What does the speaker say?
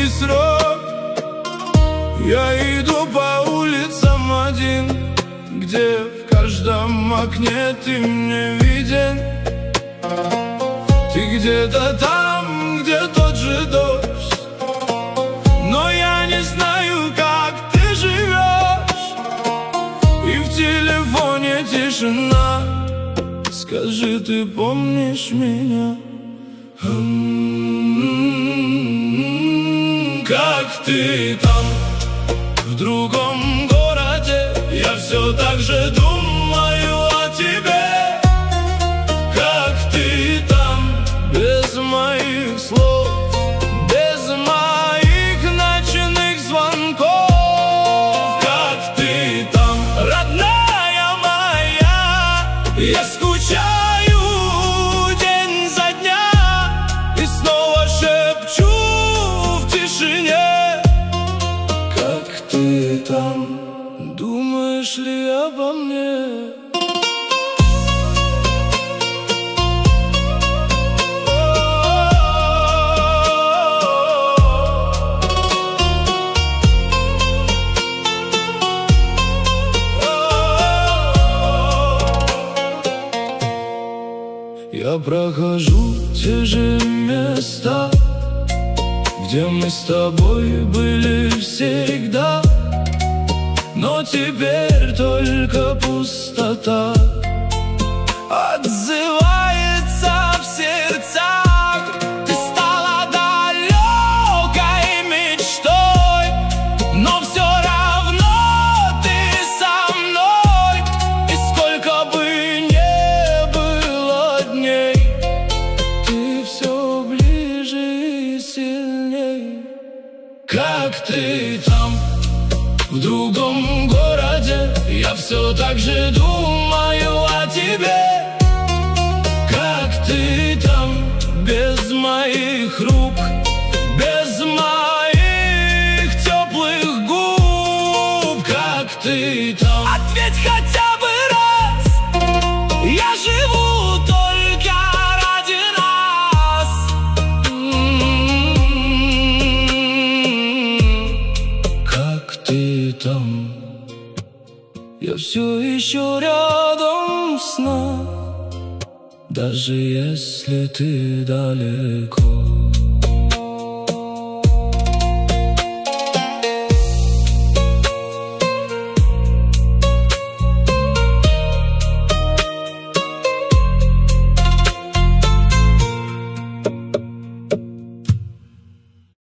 срок. Я иду по улицам один, где в каждом окне ты мне виден. Ты где-то там, где тот же дождь, но я не знаю, как ты живешь. И в телефоне тишина. Скажи, ты помнишь меня? Как ты там, в другом городе? Я все так же думаю о тебе. Как ты там, без моих слов, без моих ночных звонков? Как ты там, родная моя? Я скучаю день за дня и снова шепчу в тишине. Как ты там, думаешь ли обо мне? Я прохожу те же места, где мы с тобой были всегда, но теперь только пустота отзывается в сердцах. Ты стала далекой мечтой, но все равно ты со мной. И сколько бы не было дней, ты все ближе и сильней. Как ты там, в другом городе? Я все так же думаю о тебе. Как ты там, без моих рук, без моих теплых губ? Как ты там? Ответь хотя бы раз. Я живу только ради нас. Как ты там? Я все еще рядом с нами, даже если ты далеко.